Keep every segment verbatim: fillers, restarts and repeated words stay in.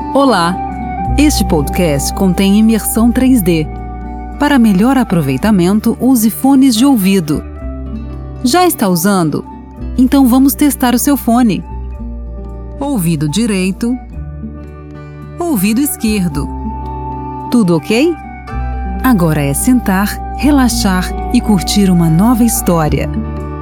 Olá! Este podcast contém imersão três D. Para melhor aproveitamento, use fones de ouvido. Já está usando? Então vamos testar o seu fone. Ouvido direito. Ouvido esquerdo. Tudo ok? Agora é sentar, relaxar e curtir uma nova história.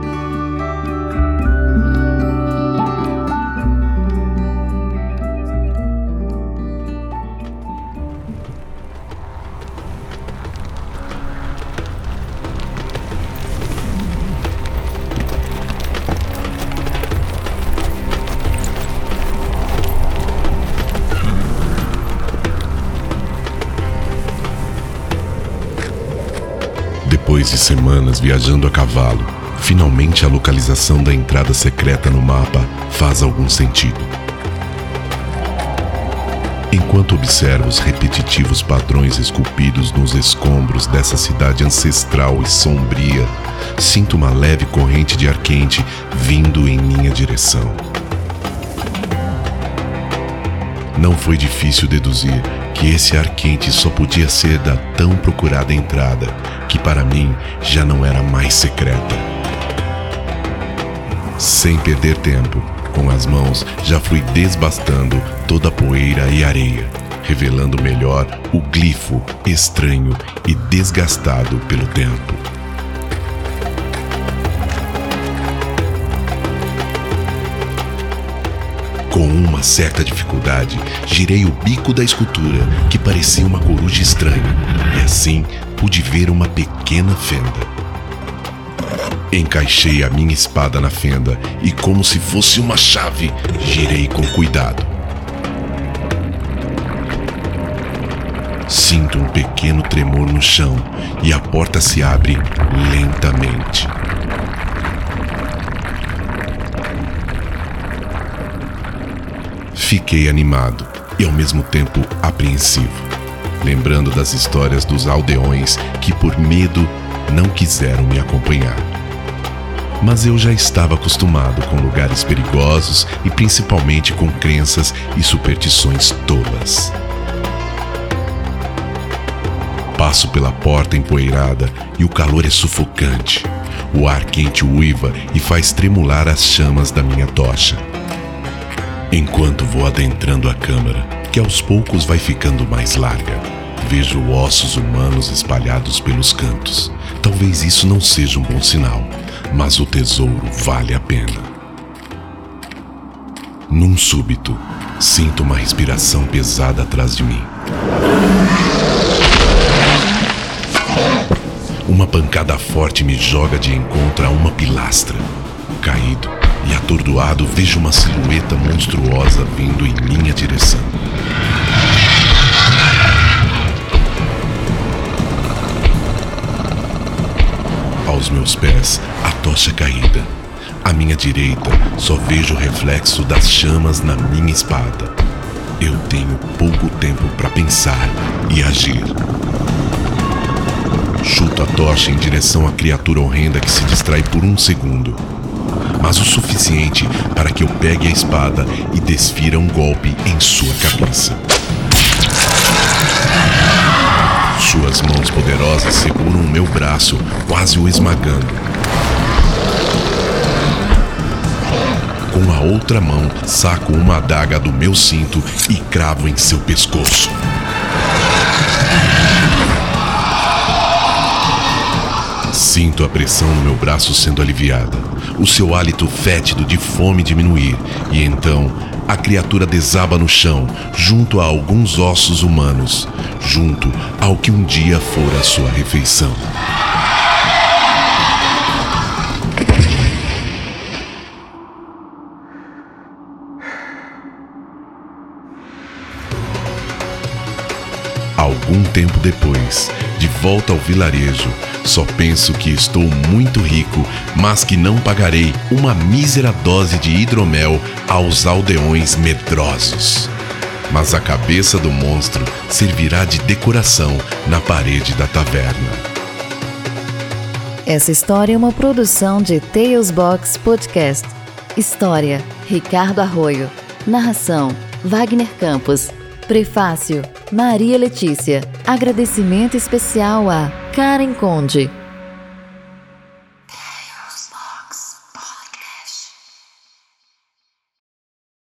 Depois de semanas viajando a cavalo, finalmente a localização da entrada secreta no mapa faz algum sentido. Enquanto observo os repetitivos padrões esculpidos nos escombros dessa cidade ancestral e sombria, sinto uma leve corrente de ar quente vindo em minha direção. Não foi difícil deduzir que esse ar quente só podia ser da tão procurada entrada, que para mim já não era mais secreta. Sem perder tempo, com as mãos já fui desbastando toda a poeira e areia, revelando melhor o glifo estranho e desgastado pelo tempo. Com uma certa dificuldade, girei o bico da escultura, que parecia uma coruja estranha, e assim pude ver uma pequena fenda. Encaixei a minha espada na fenda e, como se fosse uma chave, girei com cuidado. Sinto um pequeno tremor no chão e a porta se abre lentamente. Fiquei animado e ao mesmo tempo apreensivo, lembrando das histórias dos aldeões que por medo não quiseram me acompanhar. Mas eu já estava acostumado com lugares perigosos e principalmente com crenças e superstições tolas. Passo pela porta empoeirada e o calor é sufocante. O ar quente uiva e faz tremular as chamas da minha tocha. Enquanto vou adentrando a câmara, que aos poucos vai ficando mais larga, vejo ossos humanos espalhados pelos cantos. Talvez isso não seja um bom sinal, mas o tesouro vale a pena. Num súbito, sinto uma respiração pesada atrás de mim. Uma pancada forte me joga de encontro a uma pilastra. Caído e atordoado, vejo uma silhueta monstruosa vindo em minha direção. Aos meus pés, a tocha caída. À minha direita, só vejo o reflexo das chamas na minha espada. Eu tenho pouco tempo para pensar e agir. Chuto a tocha em direção à criatura horrenda que se distrai por um segundo, mas o suficiente para que eu pegue a espada e desfira um golpe em sua cabeça. Suas mãos poderosas seguram o meu braço, quase o esmagando. Com a outra mão, saco uma adaga do meu cinto e cravo em seu pescoço. Sinto a pressão no meu braço sendo aliviada, o seu hálito fétido de fome diminuir, e então a criatura desaba no chão, junto a alguns ossos humanos, junto ao que um dia fora sua refeição. Algum tempo depois, de volta ao vilarejo, só penso que estou muito rico, mas que não pagarei uma mísera dose de hidromel aos aldeões medrosos. Mas a cabeça do monstro servirá de decoração na parede da taverna. Essa história é uma produção de Tales Box Podcast. História: Ricardo Arroio. Narração: Wagner Campos. Prefácio: Maria Letícia. Agradecimento especial a Karen Conde.